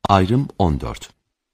Ayrım 14.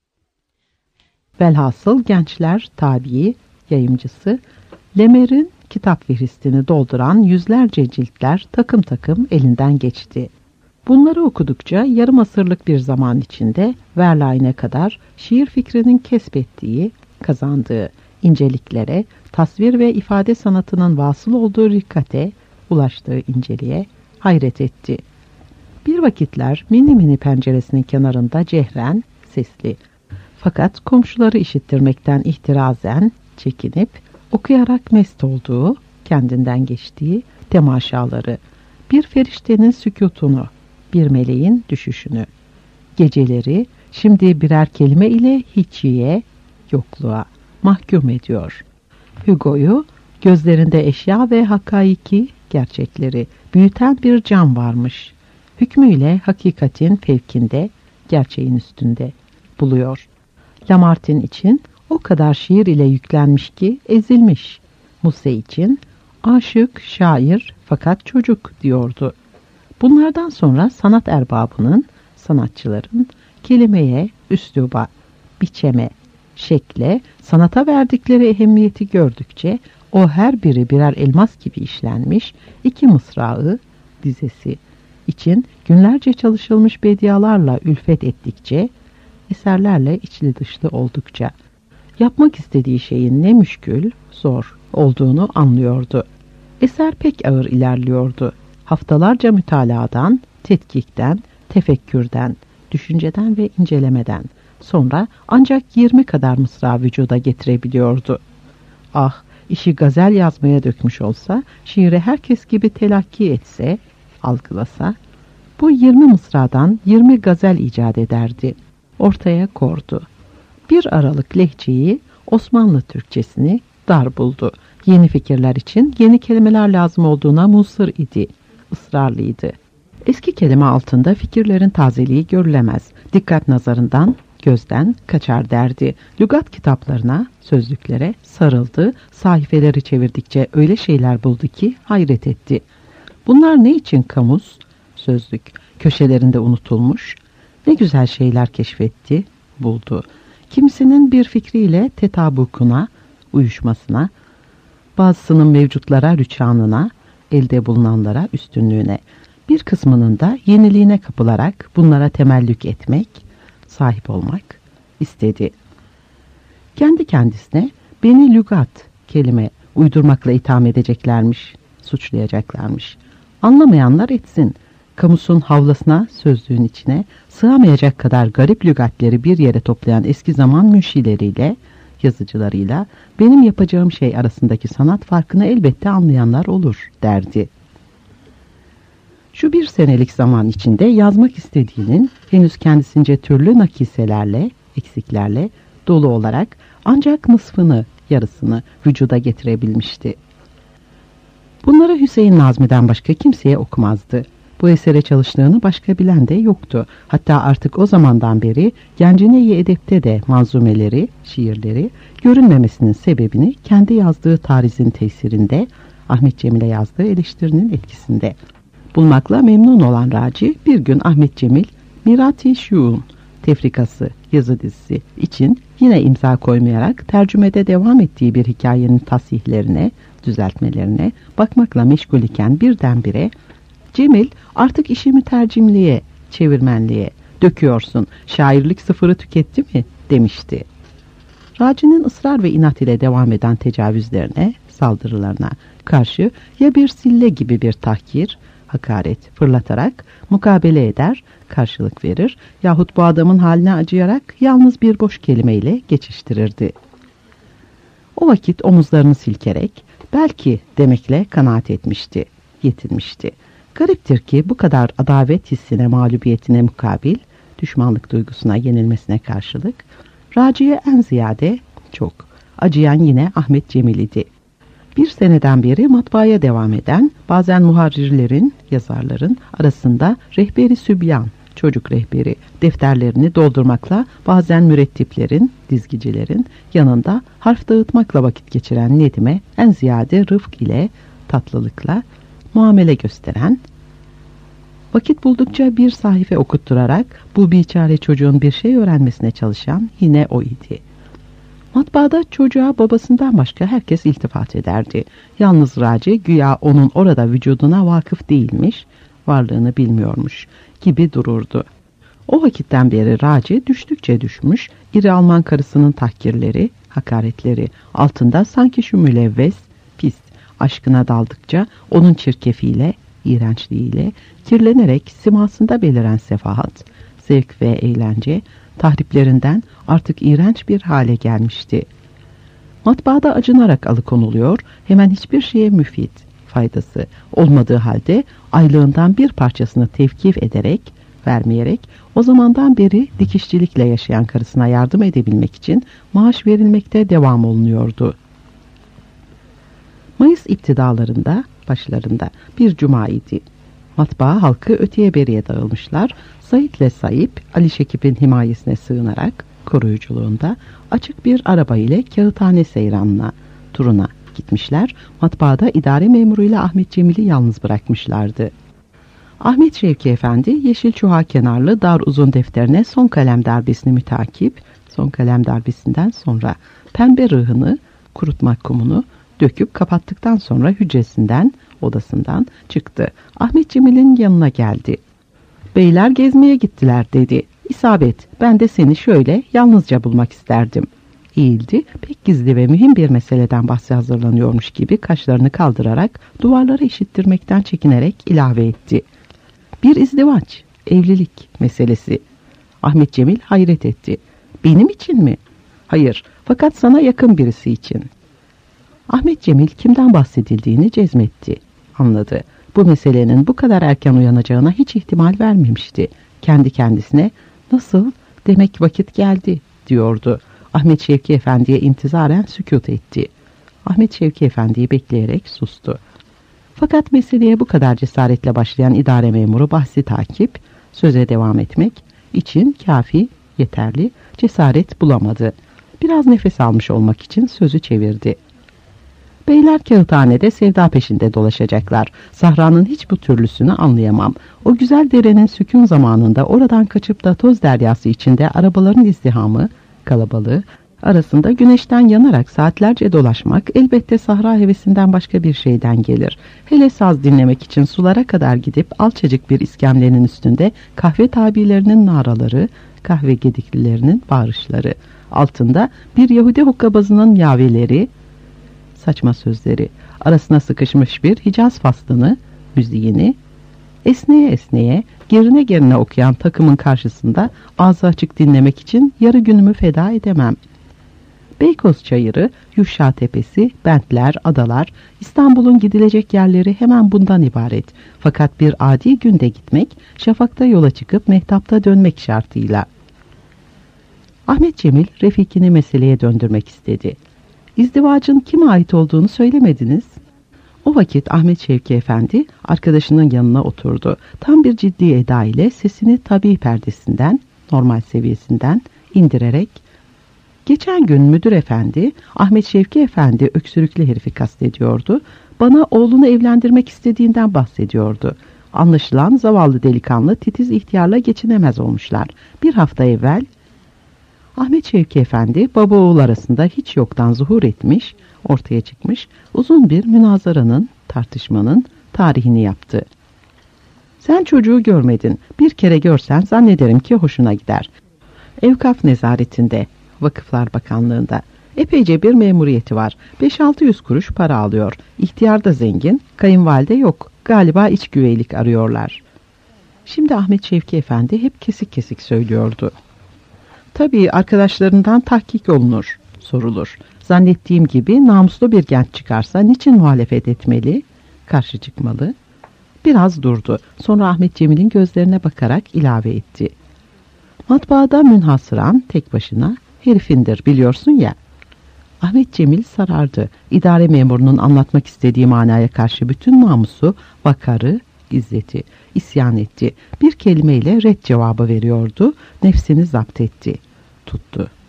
Velhasıl Gençler Tabii yayımcısı Lemer'in kitap fihristini dolduran yüzlerce ciltler takım takım elinden geçti. Bunları okudukça yarım asırlık bir zaman içinde Verlaine'e kadar şiir fikrinin kesbettiği, kazandığı inceliklere, tasvir ve ifade sanatının vasıl olduğu rikkate, ulaştığı inceliğe hayret etti. Bir vakitler mini mini penceresinin kenarında cehren, sesli, fakat komşuları işittirmekten ihtirazen, çekinip, okuyarak mest olduğu, kendinden geçtiği temaşaları, bir feriştenin sükûtunu, bir meleğin düşüşünü, geceleri şimdi birer kelime ile hiçiye, yokluğa mahkum ediyor. Hugo'yu gözlerinde eşya ve hakaiki gerçekleri büyüten bir cam varmış. Hükmüyle hakikatin fevkinde, gerçeğin üstünde buluyor. Lamartine için o kadar şiir ile yüklenmiş ki ezilmiş. Musset için aşık, şair fakat çocuk diyordu. Bunlardan sonra sanat erbabının, sanatçıların kelimeye, üsluba, biçeme, şekle, sanata verdikleri ehemmiyeti gördükçe o her biri birer elmas gibi işlenmiş iki mısrağı, dizesi için günlerce çalışılmış bedialarla ülfet ettikçe, eserlerle içli dışlı oldukça, yapmak istediği şeyin ne müşkül, zor olduğunu anlıyordu. Eser pek ağır ilerliyordu. Haftalarca mütalaadan, tetkikten, tefekkürden, düşünceden ve incelemeden sonra ancak 20 kadar mısra vücuda getirebiliyordu. Ah, işi gazel yazmaya dökmüş olsa, şiiri herkes gibi telakki etse, algılasa, bu 20 mısradan 20 gazel icat ederdi. Ortaya kordu. Bir aralık lehçeyi, Osmanlı Türkçesini dar buldu. Yeni fikirler için yeni kelimeler lazım olduğuna musır idi, ısrarlıydı. Eski kelime altında fikirlerin tazeliği görülemez. Dikkat nazarından, gözden kaçar derdi. Lügat kitaplarına, sözlüklere sarıldı. Sahifeleri çevirdikçe öyle şeyler buldu ki hayret etti. Bunlar ne için kamus, sözlük, köşelerinde unutulmuş? Ne güzel şeyler keşfetti, buldu. Kimisinin bir fikriyle tetabukuna, uyuşmasına, bazısının mevcutlara rüçhanına, elde bulunanlara üstünlüğüne, bir kısmının da yeniliğine kapılarak bunlara temellük etmek, sahip olmak istedi. Kendi kendisine beni lügat kelime uydurmakla itham edeceklermiş, suçlayacaklarmış. Anlamayanlar etsin. Kamusun havlasına, sözlüğün içine sığamayacak kadar garip lügatleri bir yere toplayan eski zaman münşileriyle, yazıcılarıyla benim yapacağım şey arasındaki sanat farkını elbette anlayanlar olur derdi. Şu bir senelik zaman içinde yazmak istediğinin henüz kendisince türlü nakiselerle, eksiklerle dolu olarak ancak nısfını, yarısını vücuda getirebilmişti. Bunları Hüseyin Nazmi'den başka kimseye okumazdı. Bu esere çalıştığını başka bilen de yoktu. Hatta artık o zamandan beri Gencine-i Edep'te de manzumeleri, şiirleri görünmemesinin sebebini kendi yazdığı tarizin tesirinde, Ahmet Cemil'e yazdığı eleştirinin etkisinde bulmakla memnun olan Raci bir gün Ahmet Cemil Mirati Şuun tefrikası yazı dizisi için yine imza koymayarak tercümede devam ettiği bir hikayenin tasihlerine, düzeltmelerine bakmakla meşgul iken birdenbire Cemil artık işi mütercimliğe, çevirmenliğe döküyorsun, şairlik sıfırı tüketti mi demişti. Raci'nin ısrar ve inat ile devam eden tecavüzlerine, saldırılarına karşı ya bir sille gibi bir tahkir, hakaret fırlatarak mukabele eder, karşılık verir yahut bu adamın haline acıyarak yalnız bir boş kelimeyle geçiştirirdi. O vakit omuzlarını silkerek belki demekle kanaat etmişti, yetinmişti. Gariptir ki bu kadar adavet hissine, mağlubiyetine mukabil, düşmanlık duygusuna yenilmesine karşılık, Raci'ye en ziyade çok acıyan yine Ahmet Cemil idi. Bir seneden beri matbaaya devam eden, bazen muharrirlerin, yazarların arasında rehberi sübyan, çocuk rehberi defterlerini doldurmakla, bazen mürettiplerin, dizgicilerin yanında harf dağıtmakla vakit geçiren Nedim'e en ziyade rıfk ile, tatlılıkla muamele gösteren, Vakit buldukça bir sahife okutturarak bu biçare çocuğun bir şey öğrenmesine çalışan yine o idi. Matbaada çocuğa babasından başka herkes iltifat ederdi. Yalnız Raci güya onun orada vücuduna vakıf değilmiş, varlığını bilmiyormuş gibi dururdu. O vakitten beri Raci düştükçe düşmüş, iri Alman karısının tahkirleri, hakaretleri altında sanki şu mülevves, pis aşkına daldıkça onun çirkefiyle, iğrençliğiyle, kirlenerek simasında beliren sefahat, zevk ve eğlence, tahriplerinden artık iğrenç bir hale gelmişti. Matbaada acınarak alıkonuluyor, hemen hiçbir şeye müfit, faydası olmadığı halde aylığından bir parçasını tevkif ederek, vermeyerek, o zamandan beri dikişçilikle yaşayan karısına yardım edebilmek için maaş verilmekte devam olunuyordu. Mayıs başlarında bir cuma idi. Matbaa halkı öteye beriye dağılmışlar. Said'le Saip, Ali Şekip'in himayesine sığınarak koruyuculuğunda açık bir araba ile Kağıthane Seyranı'na, turuna gitmişler. Matbaada idare memuruyla Ahmet Cemil'i yalnız bırakmışlardı. Ahmet Şevki Efendi yeşil çuha kenarlı dar uzun defterine son kalem darbesini mütakip, son kalem darbesinden sonra pembe rıhını, kurutma kumunu döküp kapattıktan sonra hücresinden, odasından çıktı. Ahmet Cemil'in yanına geldi. "Beyler gezmeye gittiler," dedi. "İsabet, ben de seni şöyle yalnızca bulmak isterdim." Eğildi, pek gizli ve mühim bir meseleden bahse hazırlanıyormuş gibi kaşlarını kaldırarak duvarları işittirmekten çekinerek ilave etti. "Bir izdivaç, evlilik meselesi." Ahmet Cemil hayret etti. "Benim için mi?" "Hayır, fakat sana yakın birisi için." Ahmet Cemil kimden bahsedildiğini cezmetti. Anladı. Bu meselenin bu kadar erken uyanacağına hiç ihtimal vermemişti. Kendi kendisine "Nasıl? Demek vakit geldi," diyordu. Ahmet Şevki Efendi'ye intizaren sükût etti. Ahmet Şevki Efendi'yi bekleyerek sustu. Fakat meseleye bu kadar cesaretle başlayan idare memuru bahsi takip, söze devam etmek için kafi, yeterli cesaret bulamadı. Biraz nefes almış olmak için sözü çevirdi. "Beyler Kağıthane'de sevda peşinde dolaşacaklar. Sahranın hiç bu türlüsünü anlayamam. O güzel derenin sükun zamanında oradan kaçıp da toz deryası içinde arabaların izdihamı, kalabalığı arasında güneşten yanarak saatlerce dolaşmak elbette sahra hevesinden başka bir şeyden gelir. Hele saz dinlemek için sulara kadar gidip alçacık bir iskemlenin üstünde kahve tabirlerinin naraları, kahve gediklilerinin bağırışları, altında bir Yahudi hokkabazının yaveleri, saçma sözleri, arasına sıkışmış bir Hicaz faslını, müziğini, esneye esneye, gerine gerine okuyan takımın karşısında ağzı açık dinlemek için yarı günümü feda edemem. Beykoz Çayırı, Yuşa Tepesi, Bentler, adalar, İstanbul'un gidilecek yerleri hemen bundan ibaret. Fakat bir adi günde gitmek, şafakta yola çıkıp mehtapta dönmek şartıyla. Ahmet Cemil, Refikini meseleye döndürmek istedi. "İzdivacın kime ait olduğunu söylemediniz." O vakit Ahmet Şevki Efendi arkadaşının yanına oturdu. Tam bir ciddi eda ile sesini tabii perdesinden, normal seviyesinden indirerek, "Geçen gün müdür efendi, Ahmet Şevki Efendi öksürüklü herifi kastediyordu. Bana oğlunu evlendirmek istediğinden bahsediyordu. Anlaşılan zavallı delikanlı titiz ihtiyarla geçinemez olmuşlar. Bir hafta evvel..." Ahmet Şevki Efendi baba oğul arasında hiç yoktan zuhur etmiş, ortaya çıkmış uzun bir münazaranın, tartışmanın tarihini yaptı. "Sen çocuğu görmedin. Bir kere görsen zannederim ki hoşuna gider. Evkaf nezaretinde, Vakıflar Bakanlığı'nda. Epeyce bir memuriyeti var. 5-600 kuruş para alıyor. İhtiyar da zengin, kayınvalide yok. Galiba iç güveylik arıyorlar." Şimdi Ahmet Şevki Efendi hep kesik kesik söylüyordu. "Tabii arkadaşlarından tahkik olunur, sorulur. Zannettiğim gibi namuslu bir genç çıkarsa niçin muhalefet etmeli, karşı çıkmalı?" Biraz durdu. Sonra Ahmet Cemil'in gözlerine bakarak ilave etti. "Matbaada münhasıran tek başına herifindir biliyorsun ya." Ahmet Cemil sarardı. İdare memurunun anlatmak istediği manaya karşı bütün namusu, vakarı, izzeti, isyan etti. Bir kelimeyle ret cevabı veriyordu. Nefsini zapt etti. Tuttu.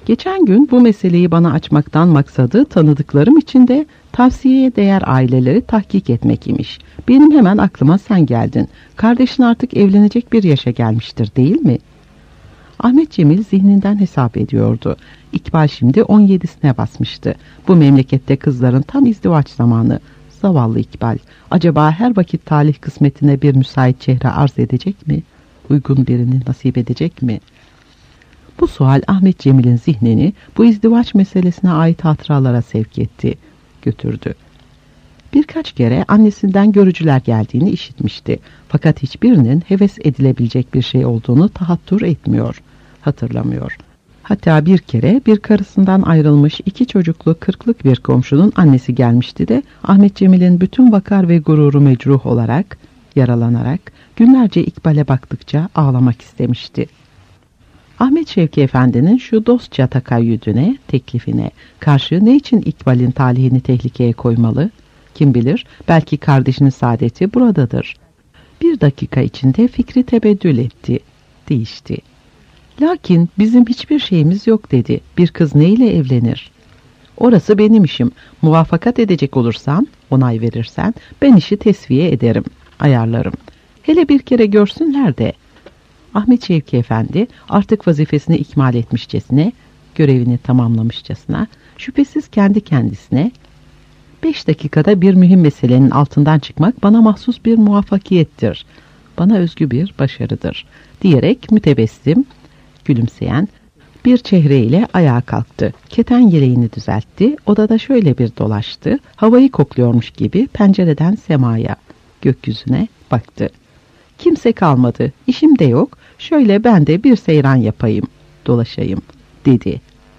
Geçen gün bu meseleyi bana açmaktan maksadı tanıdıklarım için de tavsiyeye değer aileleri tahkik etmek imiş. Benim hemen aklıma sen geldin. Kardeşin artık evlenecek bir yaşa gelmiştir değil mi? Ahmet Cemil zihninden hesap ediyordu. İkbal şimdi 17'sine basmıştı. Bu memlekette kızların tam izdivaç zamanı. Zavallı İkbal. Acaba her vakit talih kısmetine bir müsait çehre arz edecek mi? Uygun birini nasip edecek mi? Bu sual Ahmet Cemil'in zihnini bu izdivaç meselesine ait hatıralara sevk etti, götürdü. Birkaç kere annesinden görücüler geldiğini işitmişti. Fakat hiçbirinin heves edilebilecek bir şey olduğunu tahattür etmiyor, hatırlamıyor. Hatta bir kere bir karısından ayrılmış 2 çocuklu 40'lık bir komşunun annesi gelmişti de Ahmet Cemil'in bütün vakar ve gururu mecruh olarak, yaralanarak günlerce İkbal'e baktıkça ağlamak istemişti. Ahmet Şevki Efendi'nin şu dostça takayyüdüne, teklifine karşı ne için İkbal'in talihini tehlikeye koymalı? Kim bilir, belki kardeşinin saadeti buradadır. Bir dakika içinde fikri tebeddül etti, değişti. Lakin bizim hiçbir şeyimiz yok dedi. Bir kız neyle evlenir? Orası benim işim. Muvaffakat edecek olursan, onay verirsen ben işi tesviye ederim, ayarlarım. Hele bir kere görsünler de. Ahmet Şevki Efendi artık vazifesini ikmal etmişçesine, görevini tamamlamışçasına, şüphesiz kendi kendisine 5 dakikada bir mühim meselenin altından çıkmak bana mahsus bir muvaffakiyettir, bana özgü bir başarıdır diyerek mütebessim, gülümseyen bir çehreyle ayağa kalktı. Keten yeleğini düzeltti, odada şöyle bir dolaştı, havayı kokluyormuş gibi pencereden semaya, gökyüzüne baktı. Kimse kalmadı, işim de yok, şöyle ben de bir seyran yapayım, dolaşayım, dedi.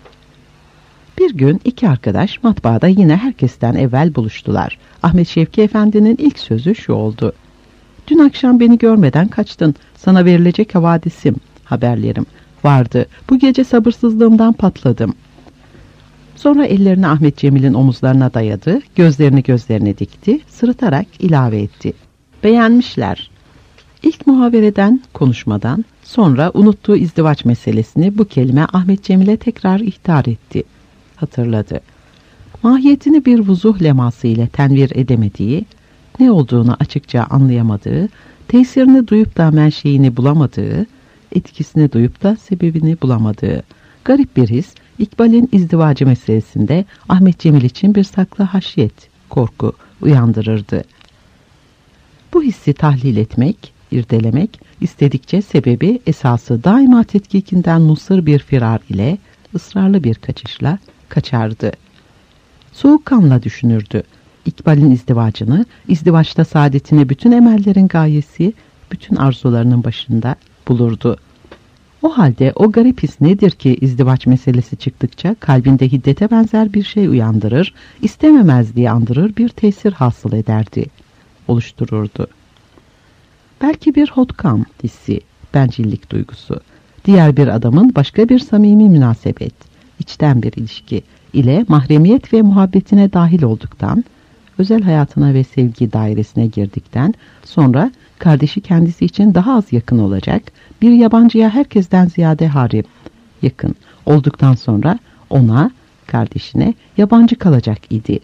Bir gün 2 arkadaş matbaada yine herkesten evvel buluştular. Ahmet Şevki Efendi'nin ilk sözü şu oldu. Dün akşam beni görmeden kaçtın, sana verilecek havadisim, haberlerim vardı. Bu gece sabırsızlığımdan patladım. Sonra ellerini Ahmet Cemil'in omuzlarına dayadı, gözlerini gözlerine dikti, sırıtarak ilave etti. Beğenmişler. İlk muhabereden, konuşmadan sonra unuttuğu izdivaç meselesini bu kelime Ahmet Cemil'e tekrar ihtar etti. Hatırladı. Mahiyetini bir vuzuh leması ile tenvir edemediği, ne olduğunu açıkça anlayamadığı, tesirini duyup da menşeini bulamadığı, etkisini duyup da sebebini bulamadığı garip bir his, İkbal'in izdivacı meselesinde Ahmet Cemil için bir saklı haşyet, korku uyandırırdı. Bu hissi tahlil etmek, irdelemek istedikçe sebebi, esası daima tetkikinden musır bir firar ile, ısrarlı bir kaçışla kaçardı. Soğukkanla düşünürdü. İkbal'in izdivacını, izdivaçta saadetini bütün emellerin gayesi, bütün arzularının başında bulurdu. O halde o garip his nedir ki izdivaç meselesi çıktıkça kalbinde hiddete benzer bir şey uyandırır, istememezliği andırır bir tesir hasıl ederdi, oluştururdu. Belki bir hotkam hissi, bencillik duygusu, diğer bir adamın başka bir samimi münasebet, içten bir ilişki ile mahremiyet ve muhabbetine dahil olduktan, özel hayatına ve sevgi dairesine girdikten sonra kardeşi kendisi için daha az yakın olacak, bir yabancıya herkesten ziyade harim, yakın olduktan sonra ona, kardeşine yabancı kalacak idi.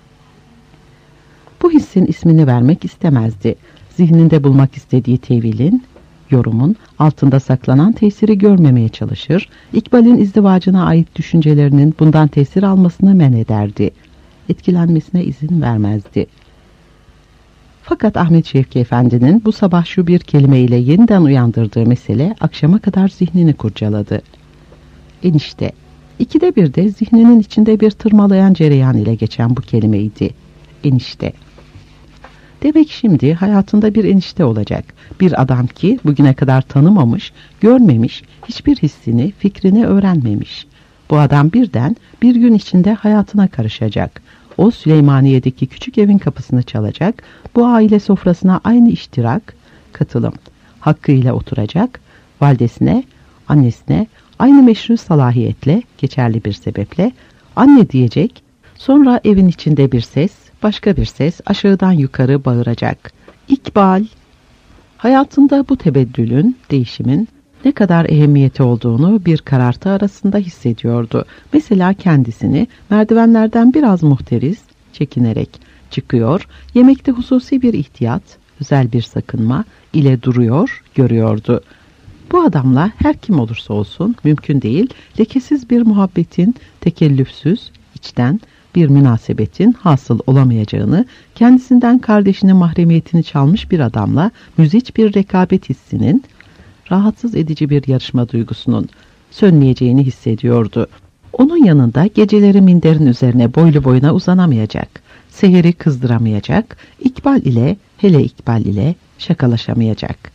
Bu hissin ismini vermek istemezdi. Zihninde bulmak istediği tevilin, yorumun altında saklanan tesiri görmemeye çalışır, İkbal'in izdivacına ait düşüncelerinin bundan tesir almasını men ederdi. Etkilenmesine izin vermezdi. Fakat Ahmet Şevki Efendi'nin bu sabah şu bir kelimeyle yeniden uyandırdığı mesele akşama kadar zihnini kurcaladı. Enişte. 2'de 1'de zihninin içinde bir tırmalayan cereyan ile geçen bu kelimeydi. Enişte. Demek şimdi hayatında bir enişte olacak. Bir adam ki bugüne kadar tanımamış, görmemiş, hiçbir hissini, fikrini öğrenmemiş. Bu adam birden bir gün içinde hayatına karışacak. O Süleymaniye'deki küçük evin kapısını çalacak, bu aile sofrasına aynı iştirak, katılım hakkıyla oturacak, validesine, annesine aynı meşru salahiyetle, geçerli bir sebeple anne diyecek, sonra evin içinde bir ses, başka bir ses aşağıdan yukarı bağıracak. İkbal! Hayatında bu tebeddülün, değişimin ne kadar ehemmiyeti olduğunu bir karartı arasında hissediyordu. Mesela kendisini merdivenlerden biraz muhteriz, çekinerek çıkıyor, yemekte hususi bir ihtiyat, özel bir sakınma ile duruyor, görüyordu. Bu adamla her kim olursa olsun mümkün değil, lekesiz bir muhabbetin, tekellüfsüz, içten bir münasebetin hasıl olamayacağını, kendisinden kardeşinin mahremiyetini çalmış bir adamla müziç bir rekabet hissinin, rahatsız edici bir yarışma duygusunun sönmeyeceğini hissediyordu. Onun yanında geceleri minderin üzerine boylu boyuna uzanamayacak, seheri kızdıramayacak, hele İkbal ile şakalaşamayacak.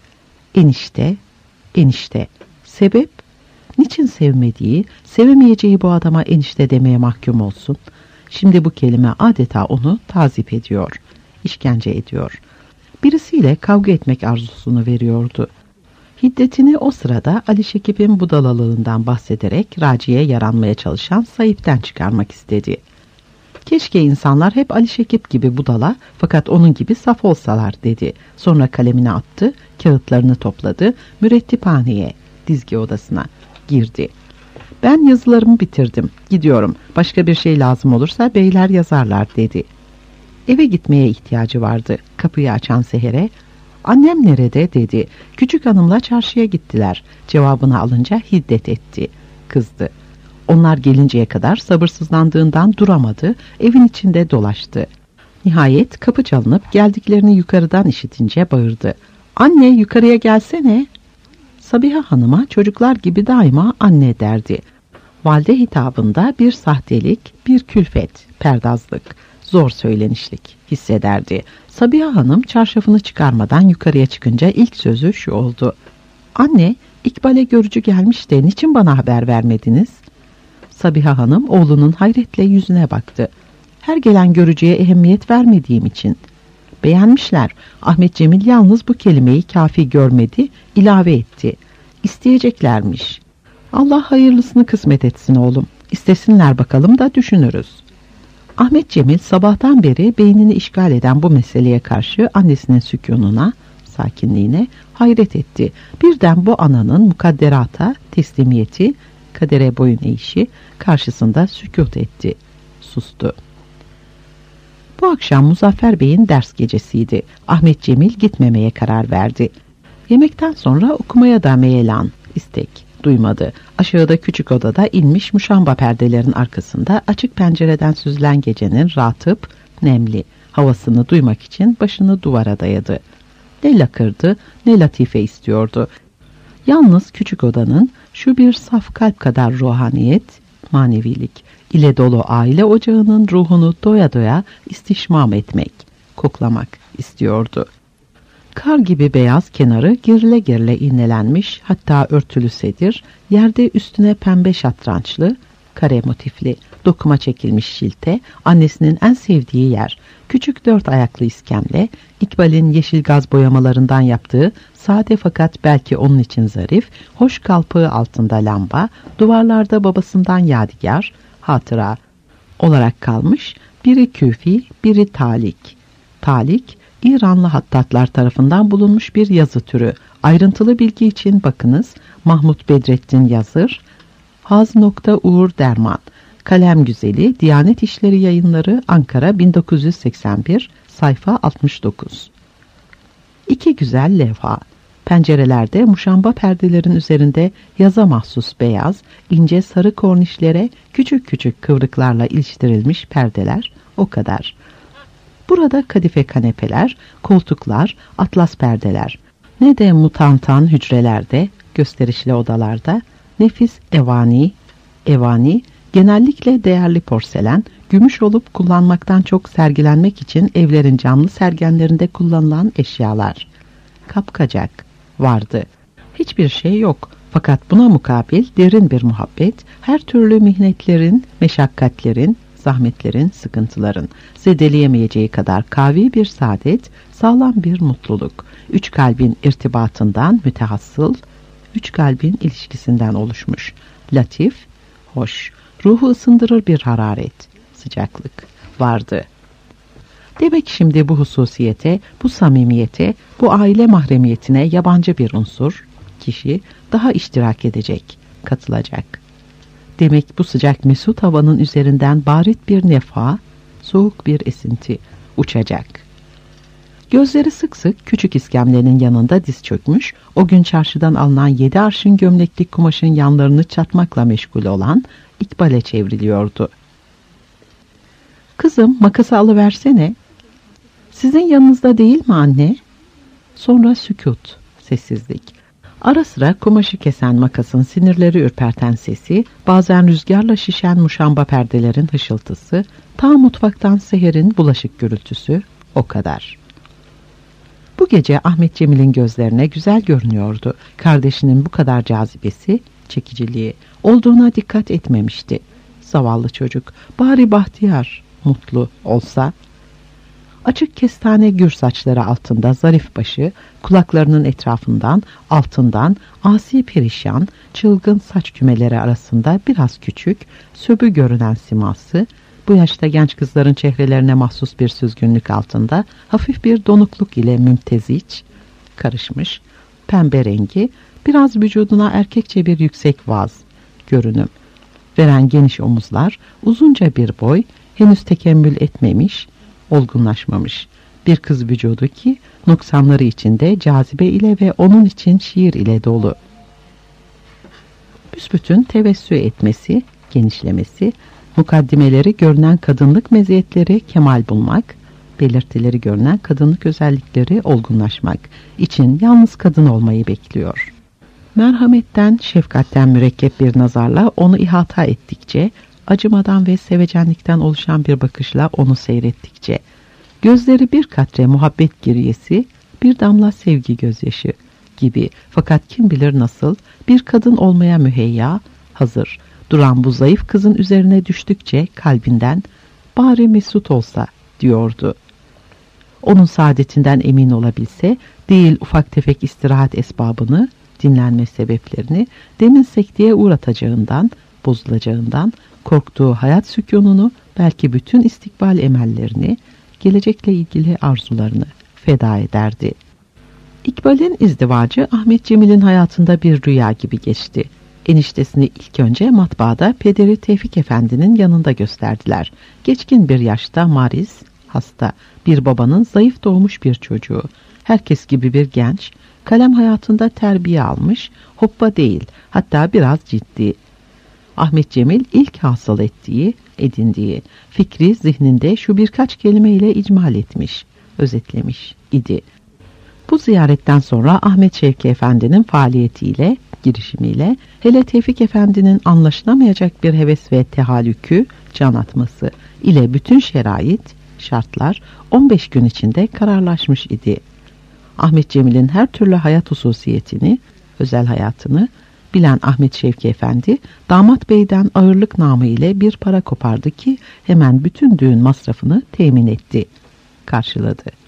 Enişte. Sebep? Niçin sevmediği, sevemeyeceği bu adama enişte demeye mahkum olsun? Şimdi bu kelime adeta onu tazip ediyor, işkence ediyor. Birisiyle kavga etmek arzusunu veriyordu. Hiddetini o sırada Ali Şekip'in budalalığından bahsederek Raci'ye yaranmaya çalışan Saip'ten çıkarmak istedi. Keşke insanlar hep Ali Şekip gibi budala fakat onun gibi saf olsalar dedi. Sonra kalemini attı, kağıtlarını topladı, mürettiphaneye, dizgi odasına girdi. Ben yazılarımı bitirdim, gidiyorum. Başka bir şey lazım olursa beyler yazarlar dedi. Eve gitmeye ihtiyacı vardı. Kapıyı açan Seher'e, annem nerede dedi. Küçük hanımla çarşıya gittiler. Cevabını alınca hiddet etti, kızdı. Onlar gelinceye kadar sabırsızlandığından duramadı, evin içinde dolaştı. Nihayet kapı çalınıp geldiklerini yukarıdan işitince bağırdı. Anne, yukarıya gelsene. Sabiha Hanım'a çocuklar gibi daima anne derdi. Valide hitabında bir sahtelik, bir külfet, perdazlık, zor söylenişlik hissederdi. Sabiha Hanım çarşafını çıkarmadan yukarıya çıkınca ilk sözü şu oldu. Anne, İkbal'e görücü gelmiş de niçin bana haber vermediniz? Sabiha Hanım oğlunun hayretle yüzüne baktı. Her gelen görücüye ehemmiyet vermediğim için. Beğenmişler. Ahmet Cemil yalnız bu kelimeyi kafi görmedi, ilave etti. İsteyeceklermiş. Allah hayırlısını kısmet etsin oğlum. İstesinler bakalım da düşünürüz. Ahmet Cemil sabahtan beri beynini işgal eden bu meseleye karşı annesinin sükûnuna, sakinliğine hayret etti. Birden bu ananın mukadderata teslimiyeti, kadere boyun eğişi karşısında sükût etti. Sustu. Bu akşam Muzaffer Bey'in ders gecesiydi. Ahmet Cemil gitmemeye karar verdi. Yemekten sonra okumaya da meyelan, istek duymadı. Aşağıda küçük odada inmiş muşamba perdelerin arkasında açık pencereden süzülen gecenin ratıp, nemli havasını duymak için başını duvara dayadı. Ne lakırdı ne latife istiyordu. Yalnız küçük odanın şu bir saf kalp kadar ruhaniyet, manevilik ile dolu aile ocağının ruhunu doya doya istişmam etmek, koklamak istiyordu. Kar gibi beyaz kenarı gerile gerile iğnelenmiş, hatta örtülü sedir, yerde üstüne pembe şatrançlı, kare motifli, dokuma çekilmiş şilte, annesinin en sevdiği yer, küçük 4 ayaklı iskemle, İkbal'in yeşil gaz boyamalarından yaptığı, sade fakat belki onun için zarif, hoş kalpağı altında lamba, duvarlarda babasından yadigar, hatıra olarak kalmış, biri küfi, biri talik. Talik, İranlı hattatlar tarafından bulunmuş bir yazı türü. Ayrıntılı bilgi için bakınız Mahmut Bedrettin Yazır, Haz. Uğur Derman, Kalem Güzeli, Diyanet İşleri Yayınları, Ankara 1981, sayfa 69. İki güzel levha. Pencerelerde muşamba perdelerin üzerinde yaza mahsus beyaz, ince sarı kornişlere küçük küçük kıvrıklarla iliştirilmiş perdeler, o kadar. Burada kadife kanepeler, koltuklar, atlas perdeler. Ne de mutantan hücrelerde, gösterişli odalarda, nefis evani, genellikle değerli porselen, gümüş olup kullanmaktan çok sergilenmek için evlerin camlı sergenlerinde kullanılan eşyalar. Kapkacak vardı. Hiçbir şey yok. Fakat buna mukabil derin bir muhabbet, her türlü mihnetlerin, meşakkatlerin, zahmetlerin, sıkıntıların zedeleyemeyeceği kadar kavi bir saadet, sağlam bir mutluluk, 3 kalbin irtibatından mütehassıl, 3 kalbin ilişkisinden oluşmuş, latif, hoş, ruhu ısındırır bir hararet, sıcaklık vardı. Demek şimdi bu hususiyete, bu samimiyete, bu aile mahremiyetine yabancı bir unsur, kişi daha iştirak edecek, katılacak. Demek bu sıcak mesut havanın üzerinden barit bir nefa, soğuk bir esinti uçacak. Gözleri sık sık küçük iskemlenin yanında diz çökmüş, o gün çarşıdan alınan 7 arşın gömleklik kumaşın yanlarını çatmakla meşgul olan İkbal'e çevriliyordu. "Kızım, makası alıversene." "Sizin yanınızda değil mi anne?" Sonra sükût, sessizlik. Ara sıra kumaşı kesen makasın sinirleri ürperten sesi, bazen rüzgarla şişen muşamba perdelerin hışıltısı, ta mutfaktan seherin bulaşık gürültüsü, o kadar. Bu gece Ahmet Cemil'in gözlerine güzel görünüyordu. Kardeşinin bu kadar cazibesi, çekiciliği olduğuna dikkat etmemişti. Zavallı çocuk, bari bahtiyar, mutlu olsa. Açık kestane gür saçları altında zarif başı, kulaklarının etrafından, altından, asi perişan, çılgın saç kümeleri arasında biraz küçük, söbü görünen siması, bu yaşta genç kızların çehrelerine mahsus bir süzgünlük altında, hafif bir donukluk ile mümteziç, karışmış, pembe rengi, biraz vücuduna erkekçe bir yüksek vaz, görünüm veren geniş omuzlar, uzunca bir boy, henüz tekemmül etmemiş, olgunlaşmamış bir kız vücudu ki noksanları içinde cazibe ile ve onun için şiir ile dolu. Büsbütün tevessü etmesi, genişlemesi, mukaddimeleri görünen kadınlık meziyetleri kemal bulmak, belirtileri görünen kadınlık özellikleri olgunlaşmak için yalnız kadın olmayı bekliyor. Merhametten, şefkatten mürekkep bir nazarla onu ihata ettikçe, acımadan ve sevecenlikten oluşan bir bakışla onu seyrettikçe, gözleri bir katre muhabbet giriyesi, bir damla sevgi gözyaşı gibi, fakat kim bilir nasıl bir kadın olmaya müheyya, hazır duran bu zayıf kızın üzerine düştükçe kalbinden bari mesut olsa diyordu. Onun saadetinden emin olabilse, değil ufak tefek istirahat esbabını, dinlenme sebeplerini demin sekteye uğratacağından, bozulacağından korktuğu hayat sükûnunu, belki bütün istikbal emellerini, gelecekle ilgili arzularını feda ederdi. İkbal'in izdivacı Ahmet Cemil'in hayatında bir rüya gibi geçti. Eniştesini ilk önce matbaada pederi Tevfik Efendi'nin yanında gösterdiler. Geçkin bir yaşta mariz, hasta, bir babanın zayıf doğmuş bir çocuğu. Herkes gibi bir genç, kalem hayatında terbiye almış, hoppa değil, hatta biraz ciddi. Ahmet Cemil ilk hasıl ettiği, edindiği fikri zihninde şu birkaç kelimeyle icmal etmiş, özetlemiş idi. Bu ziyaretten sonra Ahmet Şevki Efendi'nin faaliyetiyle, girişimiyle, hele Tevfik Efendi'nin anlaşılamayacak bir heves ve tehallükü, can atması ile bütün şerait, şartlar 15 gün içinde kararlaşmış idi. Ahmet Cemil'in her türlü hayat hususiyetini, özel hayatını bilen Ahmet Şevki Efendi, damat beyden ağırlık namı ile bir para kopardı ki hemen bütün düğün masrafını temin etti, karşıladı.